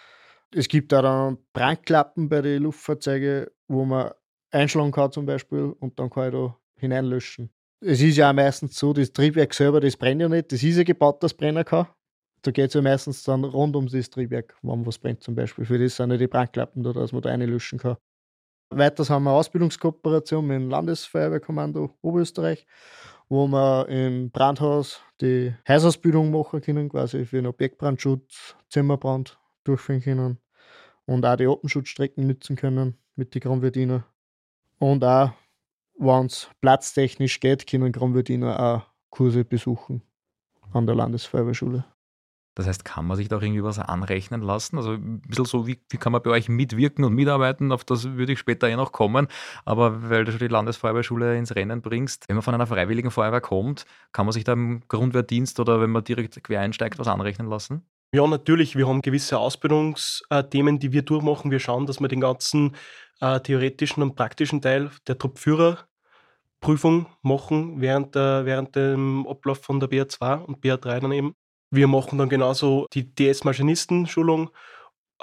Es gibt auch dann Brandklappen bei den Luftfahrzeugen, wo man einschlagen kann zum Beispiel und dann kann ich da hineinlöschen. Es ist ja auch meistens so, das Triebwerk selber, das brennt ja nicht. Das ist ja gebaut, dass es brennen kann. Da geht es ja meistens dann rund um das Triebwerk, wenn was brennt zum Beispiel. Für das sind ja die Brandklappen da, dass man da reinlöschen kann. Weiters haben wir eine Ausbildungskooperation mit dem Landesfeuerwehrkommando Oberösterreich, wo wir im Brandhaus die Heißausbildung machen können, quasi für den Objektbrandschutz, Zimmerbrand durchführen können und auch die Atemschutzstrecken nutzen können mit den Grundverdiener. Und auch, wenn es platztechnisch geht, können Grundverdiener auch Kurse besuchen an der Landesfeuerwehrschule. Das heißt, kann man sich da auch irgendwie was anrechnen lassen? Also ein bisschen so, wie kann man bei euch mitwirken und mitarbeiten? Auf das würde ich später noch kommen. Aber weil du schon die Landesfeuerwehrschule ins Rennen bringst, wenn man von einer freiwilligen Feuerwehr kommt, kann man sich da im Grundwehrdienst oder wenn man direkt quer einsteigt, was anrechnen lassen? Ja, natürlich. Wir haben gewisse Ausbildungsthemen, die wir durchmachen. Wir schauen, dass wir den ganzen theoretischen und praktischen Teil der Truppführerprüfung machen während dem Ablauf von der BR2 und BR3 dann eben. Wir machen dann genauso die DS-Maschinistenschulung. Der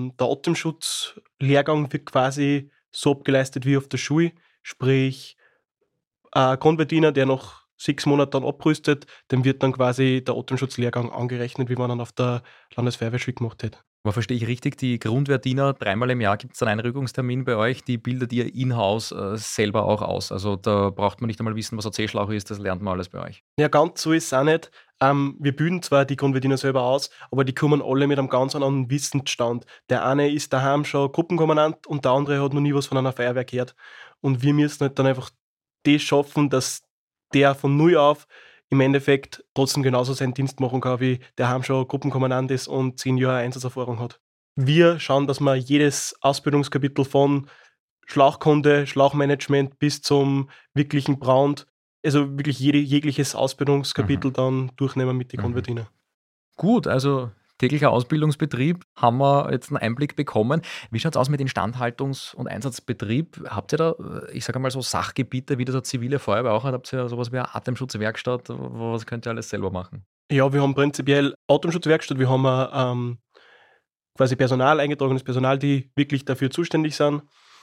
Atemschutzlehrgang wird quasi so abgeleistet wie auf der Schule. Sprich, ein Grundverdiener, der nach 6 Monaten dann abrüstet, dem wird dann quasi der Atemschutzlehrgang angerechnet, wie man dann auf der Landesfeuerwehrschule gemacht hätte. Aber verstehe ich richtig, die Grundwehrdiener, 3-mal im Jahr gibt es einen Einrückungstermin bei euch, die bildet ihr in-house selber auch aus. Also da braucht man nicht einmal wissen, was ein C-Schlauch ist, das lernt man alles bei euch. Ja, ganz so ist es auch nicht. Wir bilden zwar die Grundverdiener selber aus, aber die kommen alle mit einem ganz anderen Wissensstand. Der eine ist daheim schon Gruppenkommandant und der andere hat noch nie was von einer Feuerwehr gehört. Und wir müssen halt dann einfach das schaffen, dass der von null auf im Endeffekt trotzdem genauso seinen Dienst machen kann, wie der heim schon Gruppenkommandant ist und 10 Jahre Einsatzerfahrung hat. Wir schauen, dass wir jedes Ausbildungskapitel von Schlauchkunde, Schlauchmanagement bis zum wirklichen Brand, also wirklich jegliches Ausbildungskapitel dann durchnehmen mit den Grundverdiener. Gut, also täglicher Ausbildungsbetrieb, haben wir jetzt einen Einblick bekommen. Wie schaut es aus mit Instandhaltungs- und Einsatzbetrieb? Habt ihr da, ich sage mal so Sachgebiete, wie das eine zivile Feuerwehr auch hat? Habt ihr sowas wie eine Atemschutzwerkstatt? Was könnt ihr alles selber machen? Ja, wir haben prinzipiell Atemschutzwerkstatt, wir haben quasi Personal, eingetragenes Personal, die wirklich dafür zuständig sind.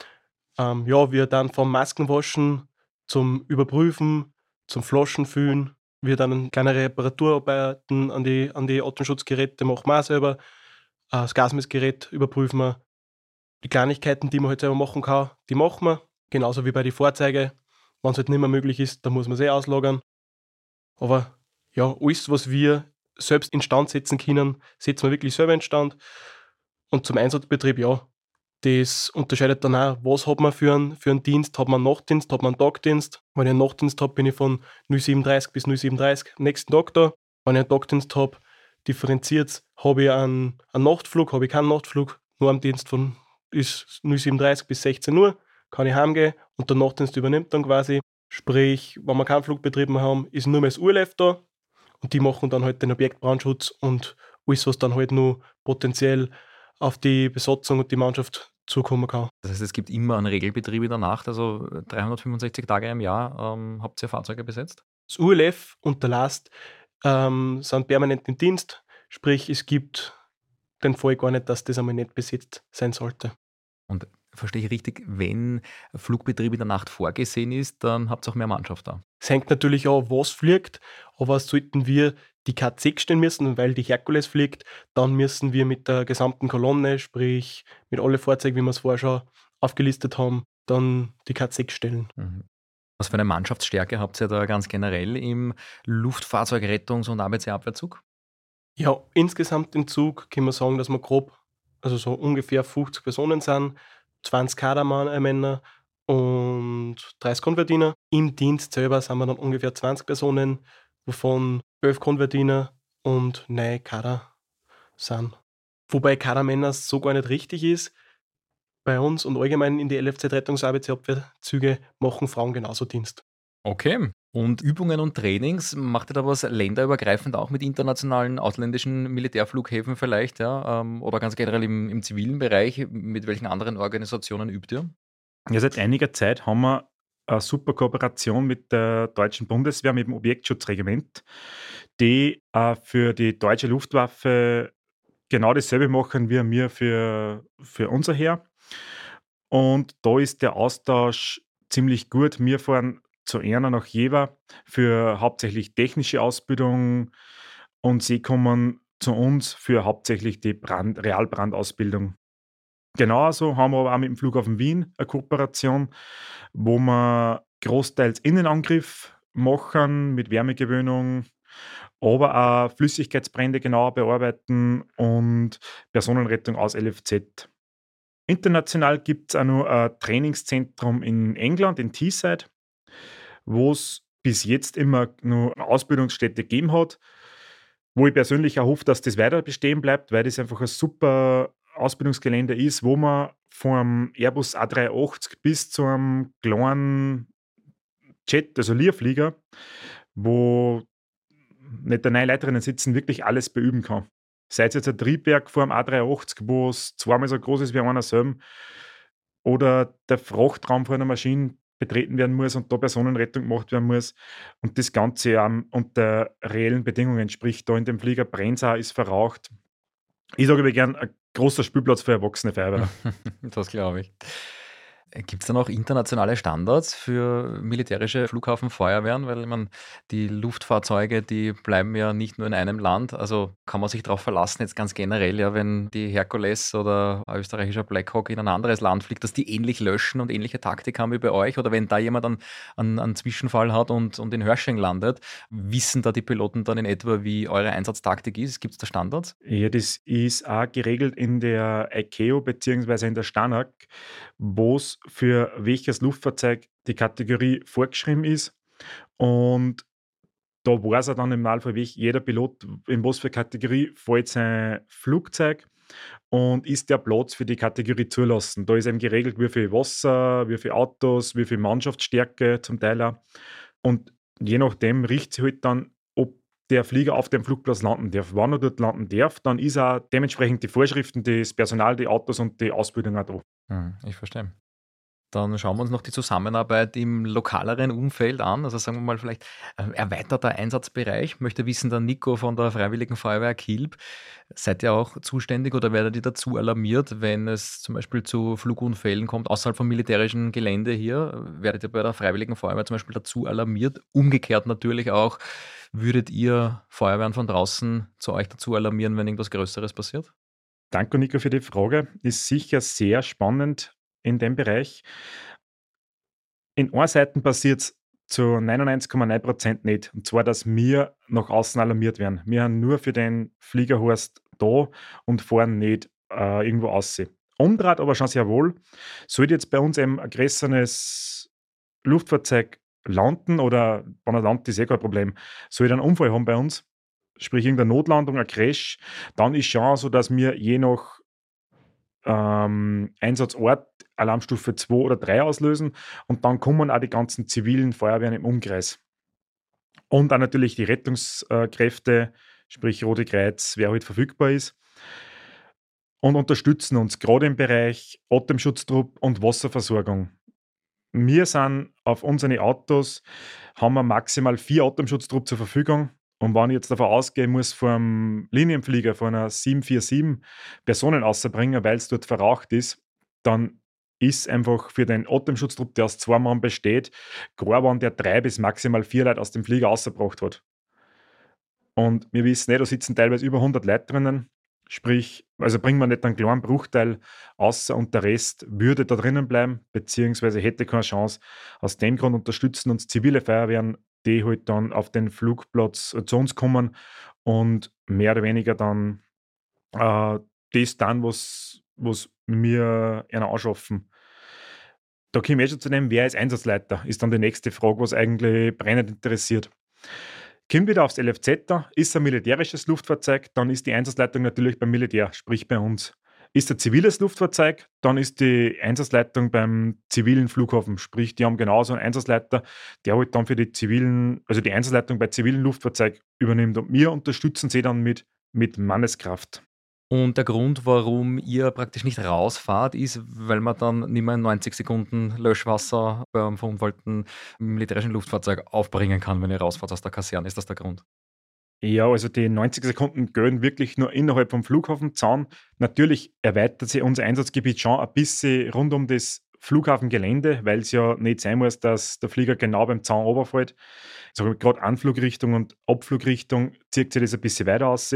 Wir dann vom Maskenwaschen zum Überprüfen, zum Flaschenfüllen, wir dann kleinere Reparaturarbeiten an die Atemschutzgeräte machen wir auch selber. Das Gasmessgerät überprüfen wir. Die Kleinigkeiten, die man halt selber machen kann, die machen wir. Genauso wie bei den Fahrzeugen. Wenn es halt nicht mehr möglich ist, dann muss man es auslagern. Aber ja, alles, was wir selbst instand setzen können, setzen wir wirklich selber instand. Und zum Einsatzbetrieb, ja, das unterscheidet dann auch, was hat man für einen Dienst. Hat man einen Nachtdienst, hat man einen Tagdienst. Wenn ich einen Nachtdienst habe, bin ich von 0:37 bis 0:37 am nächsten Tag da. Wenn ich einen Tagdienst habe, differenziert es, habe ich einen Nachtflug, habe ich keinen Nachtflug. Nur am Dienst von ist 0:37 bis 16 Uhr, kann ich heimgehen und der Nachtdienst übernimmt dann quasi. Sprich, wenn wir keinen Flugbetrieb mehr haben, ist nur mehr das ULF da und die machen dann halt den Objektbrandschutz und alles, was dann halt nur potenziell auf die Besatzung und die Mannschaft zukommen kann. Das heißt, es gibt immer einen Regelbetrieb in der Nacht, also 365 Tage im Jahr habt ihr Fahrzeuge besetzt? Das ULF und der LAST sind permanent im Dienst, sprich, es gibt den Fall gar nicht, dass das einmal nicht besetzt sein sollte. Und verstehe ich richtig, wenn Flugbetrieb in der Nacht vorgesehen ist, dann habt ihr auch mehr Mannschaft da? Es hängt natürlich an, was fliegt, aber sollten wir die K6 stellen müssen, weil die Herkules fliegt, dann müssen wir mit der gesamten Kolonne, sprich mit allen Fahrzeugen, wie wir es vorher schon aufgelistet haben, dann die K6 stellen. Mhm. Was für eine Mannschaftsstärke habt ihr da ganz generell im Luftfahrzeugrettungs- und ABC-Abwehrzug? Ja, insgesamt im Zug können wir sagen, dass wir grob, also so ungefähr 50 Personen sind, 20 Kadermänner und 30 Konvertiner. Im Dienst selber sind wir dann ungefähr 20 Personen, wovon 11 Konvertiner und 9 Kader sind. Wobei Kadermänner so gar nicht richtig ist. Bei uns und allgemein in die LFZ-Rettungs-ABC-Abwehrzüge machen Frauen genauso Dienst. Okay. Und Übungen und Trainings, macht ihr da was länderübergreifend auch mit internationalen, ausländischen Militärflughäfen vielleicht, ja? Oder ganz generell im zivilen Bereich? Mit welchen anderen Organisationen übt ihr? Ja, seit einiger Zeit haben wir eine super Kooperation mit der deutschen Bundeswehr, mit dem Objektschutzregiment, die für die deutsche Luftwaffe genau dasselbe machen wie wir für unser Heer. Und da ist der Austausch ziemlich gut. Wir fahren zu Erna nach Jever für hauptsächlich technische Ausbildung und sie kommen zu uns für hauptsächlich die Realbrandausbildung. Genauso haben wir aber auch mit dem Flughafen Wien eine Kooperation, wo wir großteils Innenangriff machen mit Wärmegewöhnung, aber auch Flüssigkeitsbrände genauer bearbeiten und Personenrettung aus LFZ. International gibt es auch noch ein Trainingszentrum in England, in Teesside, wo es bis jetzt immer nur Ausbildungsstätte gegeben hat, wo ich persönlich auch hoffe, dass das weiter bestehen bleibt, weil das einfach ein super Ausbildungsgelände ist, wo man vom Airbus A380 bis zu einem kleinen Jet, also Learflieger, wo nicht der 9 Leiterinnen sitzen, wirklich alles beüben kann. Sei es jetzt ein Triebwerk vor dem A380, wo es zweimal so groß ist wie einer selber, oder der Frachtraum vor einer Maschine betreten werden muss und da Personenrettung gemacht werden muss und das Ganze unter reellen Bedingungen, sprich da in dem Flieger brennt es, ist verraucht. Ich sage aber gern, ein großer Spielplatz für erwachsene Feuerwehr. Das glaube ich. Gibt es dann auch internationale Standards für militärische Flughafenfeuerwehren? Weil ich meine, die Luftfahrzeuge, die bleiben ja nicht nur in einem Land. Also kann man sich darauf verlassen, jetzt ganz generell, ja, wenn die Herkules oder ein österreichischer Blackhawk in ein anderes Land fliegt, dass die ähnlich löschen und ähnliche Taktik haben wie bei euch? Oder wenn da jemand einen Zwischenfall hat und in Hörsching landet, wissen da die Piloten dann in etwa, wie eure Einsatztaktik ist? Gibt es da Standards? Ja, das ist auch geregelt in der ICAO bzw. in der STANAG, wo es für welches Luftfahrzeug die Kategorie vorgeschrieben ist. Und da weiß er dann im Normalfall, jeder Pilot, in was für Kategorie fällt sein Flugzeug und ist der Platz für die Kategorie zulassen. Da ist eben geregelt, wie viel Wasser, wie viele Autos, wie viel Mannschaftsstärke zum Teil auch. Und je nachdem richtet sich halt dann, ob der Flieger auf dem Flugplatz landen darf. Wann er dort landen darf, dann ist auch dementsprechend die Vorschriften, das Personal, die Autos und die Ausbildung auch da. Ich verstehe. Dann schauen wir uns noch die Zusammenarbeit im lokaleren Umfeld an. Also sagen wir mal vielleicht erweiterter Einsatzbereich. Möchte wissen, der Nico von der Freiwilligen Feuerwehr Kilb, seid ihr auch zuständig oder werdet ihr dazu alarmiert, wenn es zum Beispiel zu Flugunfällen kommt, außerhalb vom militärischen Gelände hier? Werdet ihr bei der Freiwilligen Feuerwehr zum Beispiel dazu alarmiert? Umgekehrt natürlich auch, würdet ihr Feuerwehren von draußen zu euch dazu alarmieren, wenn irgendwas Größeres passiert? Danke, Nico, für die Frage. Ist sicher sehr spannend in dem Bereich. In einer Seite passiert es zu 99,9% nicht. Und zwar, dass wir nach außen alarmiert werden. Wir haben nur für den Fliegerhorst da und fahren nicht irgendwo aussehen. Umdraht aber schon sehr wohl. Sollte jetzt bei uns ein aggressorenes Luftfahrzeug landen oder wenn er landet, ist eh kein Problem. Sollte einen Unfall haben bei uns, sprich irgendeine Notlandung, ein Crash, dann ist schon so, dass wir je nach Einsatzort Alarmstufe 2 oder 3 auslösen und dann kommen auch die ganzen zivilen Feuerwehren im Umkreis. Und auch natürlich die Rettungskräfte, sprich Rote Kreuz, wer halt verfügbar ist, und unterstützen uns gerade im Bereich Atemschutztrupp und Wasserversorgung. Wir sind auf unseren Autos, haben wir maximal 4 Atemschutztrupp zur Verfügung. Und wenn ich jetzt davon ausgehen muss, vom Linienflieger von einer 747 Personen auszubringen, weil es dort verraucht ist, dann ist einfach für den Atemschutztrupp, der aus 2 Mann besteht, klar, wenn der 3 bis maximal 4 Leute aus dem Flieger rausgebracht hat. Und wir wissen da sitzen teilweise über 100 Leute drinnen. Sprich, also bringen wir nicht einen kleinen Bruchteil außer und der Rest würde da drinnen bleiben, beziehungsweise hätte keine Chance. Aus dem Grund unterstützen uns zivile Feuerwehren, die halt dann auf den Flugplatz zu uns kommen und mehr oder weniger dann das dann, was wir ihnen anschaffen. Da komme ich schon zu dem, wer ist Einsatzleiter, ist dann die nächste Frage, was eigentlich brennend interessiert. Kommt wieder aufs LFZ, ist ein militärisches Luftfahrzeug, dann ist die Einsatzleitung natürlich beim Militär, sprich bei uns. Ist ein ziviles Luftfahrzeug, dann ist die Einsatzleitung beim zivilen Flughafen, sprich die haben genauso einen Einsatzleiter, der halt dann für die zivilen, also die Einsatzleitung bei zivilen Flugfahrzeugen übernimmt und wir unterstützen sie dann mit Manneskraft. Und der Grund, warum ihr praktisch nicht rausfahrt, ist, weil man dann nicht mehr in 90 Sekunden Löschwasser beim verunfallten militärischen Luftfahrzeug aufbringen kann, wenn ihr rausfahrt aus der Kaserne. Ist das der Grund? Ja, also die 90 Sekunden gehen wirklich nur innerhalb vom Flughafenzaun. Natürlich erweitert sich unser Einsatzgebiet schon ein bisschen rund um das Flughafengelände, weil es ja nicht sein muss, dass der Flieger genau beim Zaun runterfällt. Also gerade Anflugrichtung und Abflugrichtung zieht sich das ein bisschen weiter aus.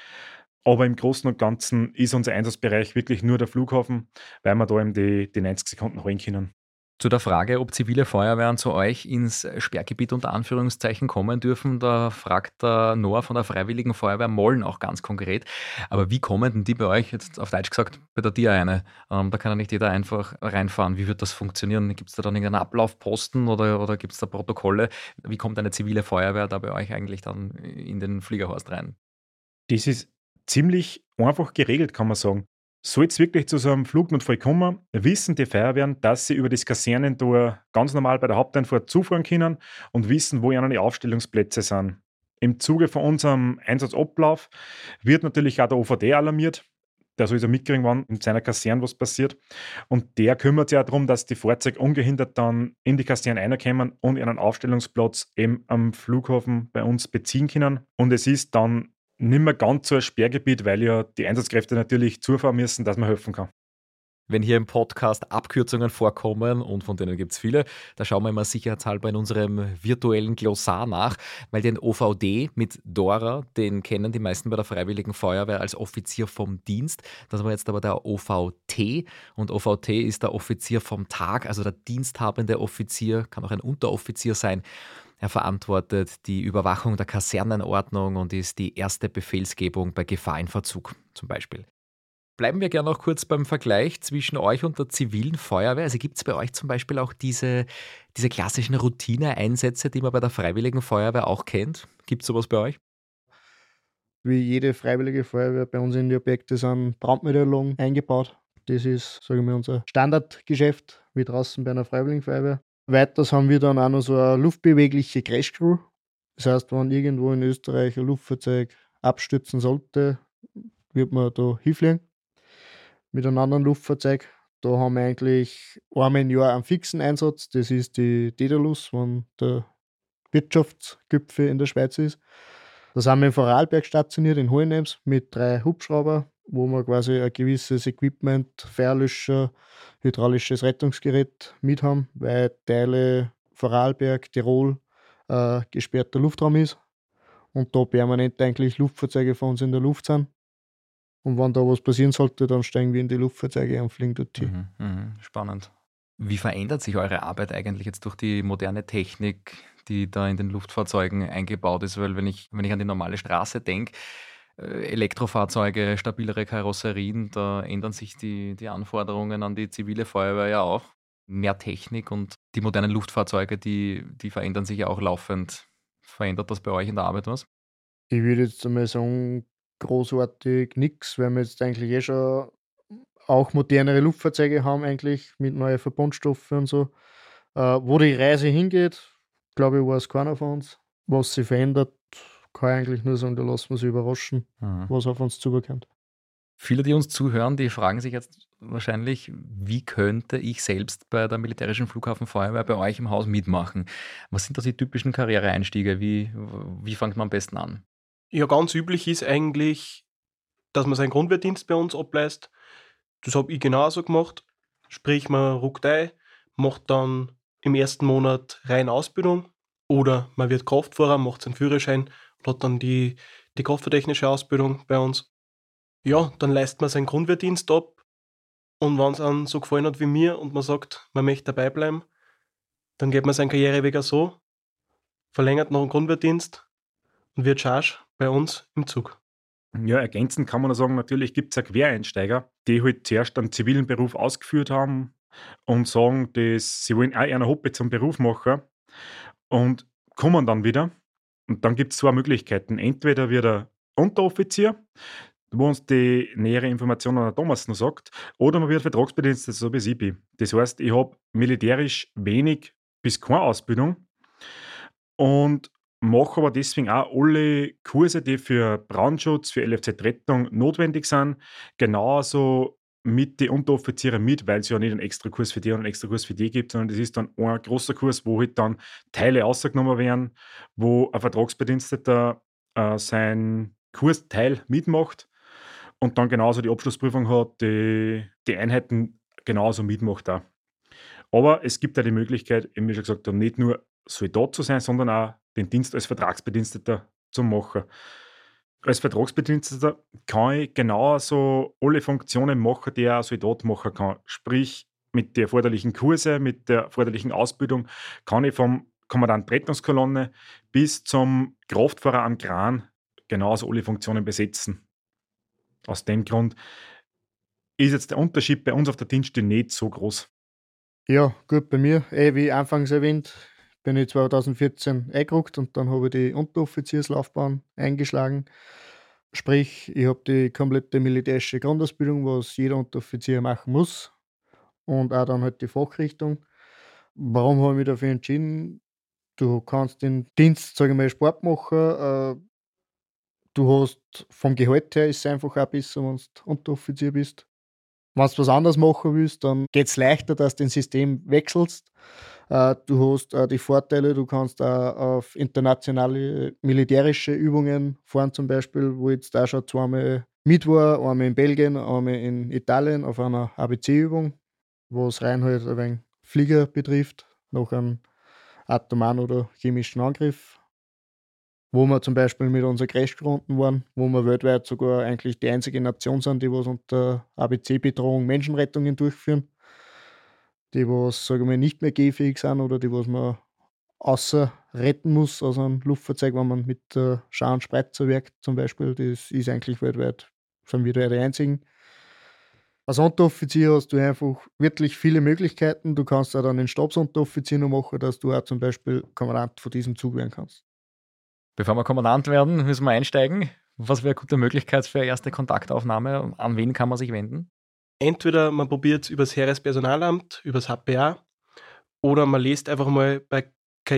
Aber im Großen und Ganzen ist unser Einsatzbereich wirklich nur der Flughafen, weil wir da eben die 90 Sekunden holen können. Zu der Frage, ob zivile Feuerwehren zu euch ins Sperrgebiet unter Anführungszeichen kommen dürfen, da fragt der Noah von der Freiwilligen Feuerwehr Molln auch ganz konkret. Aber wie kommen denn die bei euch, jetzt auf Deutsch gesagt, bei der DIA eine? Da kann ja nicht jeder einfach reinfahren. Wie wird das funktionieren? Gibt es da dann irgendeinen Ablaufposten oder gibt es da Protokolle? Wie kommt eine zivile Feuerwehr da bei euch eigentlich dann in den Fliegerhorst rein? Das ist ziemlich einfach geregelt, kann man sagen. Soll es wirklich zu so einem Flugnotfall kommen, wissen die Feuerwehren, dass sie über das Kasernentor ganz normal bei der Haupteinfahrt zufahren können und wissen, wo ihnen die Aufstellungsplätze sind. Im Zuge von unserem Einsatzablauf wird natürlich auch der OVD alarmiert. Der soll ja mitkriegen, wann in seiner Kaserne was passiert. Und der kümmert sich auch darum, dass die Fahrzeuge ungehindert dann in die Kaserne reinkommen und ihren Aufstellungsplatz eben am Flughafen bei uns beziehen können. Und es ist dann nicht mehr ganz so ein Sperrgebiet, weil ja die Einsatzkräfte natürlich zufahren müssen, dass man helfen kann. Wenn hier im Podcast Abkürzungen vorkommen, und von denen gibt es viele, da schauen wir immer sicherheitshalber in unserem virtuellen Glossar nach, weil den OVD mit Dora, den kennen die meisten bei der Freiwilligen Feuerwehr als Offizier vom Dienst. Das war jetzt aber der OVT, und OVT ist der Offizier vom Tag, also der diensthabende Offizier, kann auch ein Unteroffizier sein. Er verantwortet die Überwachung der Kasernenordnung und ist die erste Befehlsgebung bei Gefahr in Verzug zum Beispiel. Bleiben wir gerne noch kurz beim Vergleich zwischen euch und der zivilen Feuerwehr. Also gibt es bei euch zum Beispiel auch diese klassischen Routineeinsätze, die man bei der Freiwilligen Feuerwehr auch kennt? Gibt es sowas bei euch? Wie jede Freiwillige Feuerwehr bei uns in die Objekte sind Brandmeteorologen eingebaut. Das ist, sage ich mal, unser Standardgeschäft, wie draußen bei einer Freiwilligen Feuerwehr. Weiters haben wir dann auch noch so eine luftbewegliche Crashcrew. Das heißt, wenn irgendwo in Österreich ein Luftfahrzeug abstürzen sollte, wird man da hinfliegen mit einem anderen Luftfahrzeug. Da haben wir eigentlich einmal im Jahr einen fixen Einsatz. Das ist die Daedalus, wenn der Wirtschaftsgipfel in der Schweiz ist. Da sind wir in Vorarlberg stationiert, in Hohenems, mit 3 Hubschrauber, wo wir quasi ein gewisses Equipment, Feuerlöscher, hydraulisches Rettungsgerät mit haben, weil Teile Vorarlberg, Tirol gesperrter Luftraum ist und da permanent eigentlich Luftfahrzeuge von uns in der Luft sind. Und wenn da was passieren sollte, dann steigen wir in die Luftfahrzeuge und fliegen dort hin. Spannend. Wie verändert sich eure Arbeit eigentlich jetzt durch die moderne Technik, die da in den Luftfahrzeugen eingebaut ist? Weil wenn ich an die normale Straße denke, Elektrofahrzeuge, stabilere Karosserien, da ändern sich die Anforderungen an die zivile Feuerwehr ja auch. Mehr Technik und die modernen Luftfahrzeuge, die verändern sich ja auch laufend. Verändert das bei euch in der Arbeit was? Ich würde jetzt einmal sagen, großartig nichts, weil wir jetzt eigentlich schon auch modernere Luftfahrzeuge haben, eigentlich mit neuen Verbundstoffen und so. Wo die Reise hingeht, glaube ich, weiß keiner von uns. Was sich verändert, kann ich eigentlich nur sagen, da lassen wir uns überraschen, was auf uns zukommt. Viele, die uns zuhören, die fragen sich jetzt wahrscheinlich, wie könnte ich selbst bei der militärischen Flughafenfeuerwehr bei euch im Haus mitmachen? Was sind da die typischen Karriereeinstiege? Wie fängt man am besten an? Ja, ganz üblich ist eigentlich, dass man seinen Grundwehrdienst bei uns ableistet. Das habe ich genauso gemacht. Sprich, man ruckt ein, macht dann im ersten Monat rein Ausbildung oder man wird Kraftfahrer, macht seinen Führerschein und hat dann die kraftfahrtechnische Ausbildung bei uns. Ja, dann leistet man seinen Grundwehrdienst ab und wenn es einem so gefallen hat wie mir und man sagt, man möchte dabei bleiben, dann geht man seinen Karriereweg auch so, verlängert noch einen Grundwehrdienst und wird Charge bei uns im Zug. Ja, ergänzend kann man noch sagen, natürlich gibt es ja Quereinsteiger, die halt zuerst einen zivilen Beruf ausgeführt haben und sagen, sie wollen auch eine Hoppe zum Beruf machen und kommen dann wieder. Und dann gibt es zwei Möglichkeiten. Entweder wird er Unteroffizier, wo uns die nähere Information an der Thomas noch sagt, oder man wird Vertragsbediensteter, so wie ich bin. Das heißt, ich habe militärisch wenig bis keine Ausbildung und mache aber deswegen auch alle Kurse, die für Brandschutz, für LFZ-Rettung notwendig sind, genauso mit den Unteroffizieren mit, weil es ja nicht einen extra Kurs für die und einen extra Kurs für die gibt, sondern das ist dann ein großer Kurs, wo halt dann Teile rausgenommen werden, wo ein Vertragsbediensteter seinen Kursteil mitmacht und dann genauso die Abschlussprüfung hat, die Einheiten genauso mitmacht auch. Aber es gibt ja die Möglichkeit, eben wie schon gesagt habe, nicht nur Soldat zu sein, sondern auch den Dienst als Vertragsbediensteter zu machen. Als Vertragsbediensteter kann ich genauso alle Funktionen machen, die ein Soldat machen kann. Sprich, mit den erforderlichen Kurse, mit der erforderlichen Ausbildung kann ich vom Kommandant Rettungskolonne bis zum Kraftfahrer am Kran genauso alle Funktionen besetzen. Aus dem Grund ist jetzt der Unterschied bei uns auf der Dienststelle nicht so groß. Ja, gut, bei mir, wie anfangs erwähnt, bin ich 2014 eingerückt und dann habe ich die Unteroffizierslaufbahn eingeschlagen. Sprich, ich habe die komplette militärische Grundausbildung, was jeder Unteroffizier machen muss. Und auch dann halt die Fachrichtung. Warum habe ich mich dafür entschieden? Du kannst den Dienst, sage ich mal, Sport machen. Du hast vom Gehalt her ist es einfach auch besser, wenn du Unteroffizier bist. Wenn du was anderes machen willst, dann geht es leichter, dass du das System wechselst. Du hast die Vorteile, du kannst auch auf internationale militärische Übungen fahren, zum Beispiel, wo ich jetzt auch schon zweimal mit war, einmal in Belgien, einmal in Italien auf einer ABC-Übung, wo es rein halt ein wenig Flieger betrifft, nach einem atomaren oder chemischen Angriff. Wo wir zum Beispiel mit unseren Crashgrunden waren, wo wir weltweit sogar eigentlich die einzige Nation sind, die was unter ABC-Bedrohung Menschenrettungen durchführen. Die was, sage ich mal, nicht mehr gehfähig sind oder die was man außer retten muss aus einem Luftfahrzeug, wenn man mit der Schar- und Spreizer werkt zum Beispiel. Das ist eigentlich weltweit, sind wir da die einzigen. Als Unteroffizier hast du einfach wirklich viele Möglichkeiten. Du kannst auch dann den Stabsunteroffizier noch machen, dass du auch zum Beispiel Kommandant von diesem Zug werden kannst. Bevor wir Kommandant werden, müssen wir einsteigen. Was wäre eine gute Möglichkeit für eine erste Kontaktaufnahme? An wen kann man sich wenden? Entweder man probiert es über das Heerespersonalamt, über das HPA, oder man liest einfach mal bei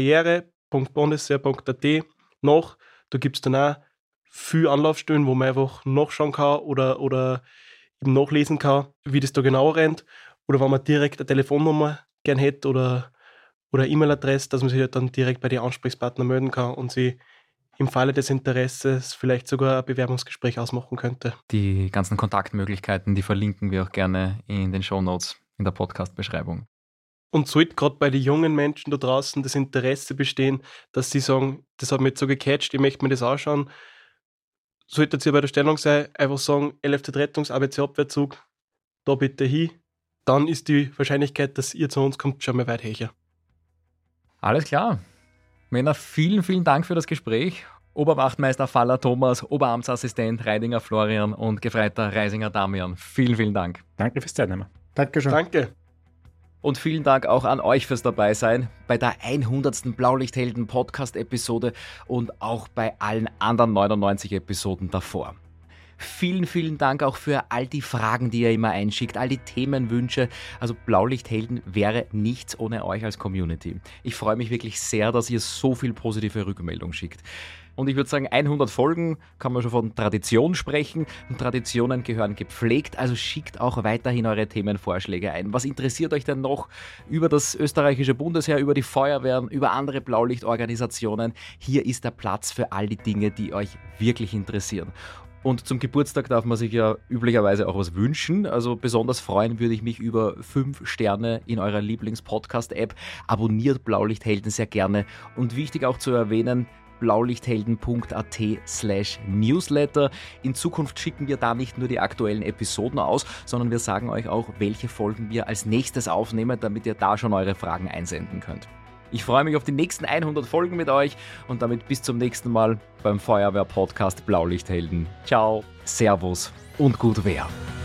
karriere.bundesheer.at nach. Da gibt es dann auch viele Anlaufstellen, wo man einfach nachschauen kann oder eben nachlesen kann, wie das da genau rennt. Oder wenn man direkt eine Telefonnummer gern hätte oder E-Mail-Adresse, dass man sich halt dann direkt bei den Ansprechpartnern melden kann und sie im Falle des Interesses vielleicht sogar ein Bewerbungsgespräch ausmachen könnte. Die ganzen Kontaktmöglichkeiten, die verlinken wir auch gerne in den Shownotes, in der Podcast-Beschreibung. Und sollte gerade bei den jungen Menschen da draußen das Interesse bestehen, dass sie sagen, das hat mich jetzt so gecatcht, ich möchte mir das anschauen, solltet ihr bei der Stellung sein, einfach sagen, LFZ Rettungs ABC Abwehrzug, da bitte hin, dann ist die Wahrscheinlichkeit, dass ihr zu uns kommt, schon mal weit höher. Alles klar. Männer, vielen, vielen Dank für das Gespräch. Oberwachtmeister Faller Thomas, Oberamtsassistent Reidinger Florian und Gefreiter Reisinger Damian. Vielen, vielen Dank. Danke fürs Teilnehmen. Dankeschön. Danke. Und vielen Dank auch an euch fürs Dabeisein bei der 100. Blaulichthelden-Podcast-Episode und auch bei allen anderen 99 Episoden davor. Vielen, vielen Dank auch für all die Fragen, die ihr immer einschickt, all die Themenwünsche. Also Blaulichthelden wäre nichts ohne euch als Community. Ich freue mich wirklich sehr, dass ihr so viel positive Rückmeldung schickt. Und ich würde sagen, 100 Folgen kann man schon von Tradition sprechen. Und Traditionen gehören gepflegt, also schickt auch weiterhin eure Themenvorschläge ein. Was interessiert euch denn noch über das österreichische Bundesheer, über die Feuerwehren, über andere Blaulichtorganisationen? Hier ist der Platz für all die Dinge, die euch wirklich interessieren. Und zum Geburtstag darf man sich ja üblicherweise auch was wünschen. Also besonders freuen würde ich mich über 5 Sterne in eurer Lieblings-Podcast-App. Abonniert Blaulichthelden sehr gerne. Und wichtig auch zu erwähnen, blaulichthelden.at/newsletter. In Zukunft schicken wir da nicht nur die aktuellen Episoden aus, sondern wir sagen euch auch, welche Folgen wir als nächstes aufnehmen, damit ihr da schon eure Fragen einsenden könnt. Ich freue mich auf die nächsten 100 Folgen mit euch und damit bis zum nächsten Mal beim Feuerwehr-Podcast Blaulichthelden. Ciao, Servus und gut Wehr.